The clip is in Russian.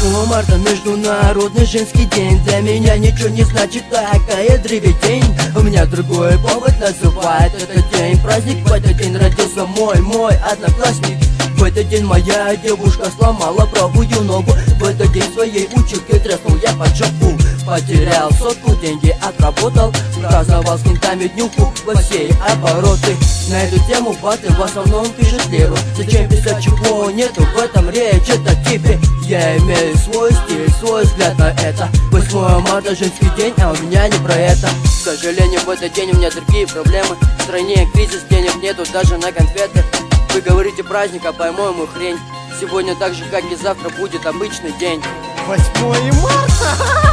8 марта международный женский день. Для меня ничего не значит такая дребедень. У меня другой повод называет этот день праздник. В этот день родился мой одноклассник. В этот день моя девушка сломала правую ногу. В этот день своей училке треснул я под жопу. Потерял сотку, деньги отработал. Праздновал с кентами днюху во все обороты. На эту тему баты в основном пишет лиру. Зачем писать, чего нету, в этом речь, это тебе. Я имею свой стиль, свой взгляд на это. 8 марта женский день, а у меня не про это. К сожалению, в этот день у меня другие проблемы. В стране кризис, денег нету даже на конфеты. Вы говорите праздник, а по-моему хрень. Сегодня так же, как и завтра, будет обычный день. 8 марта!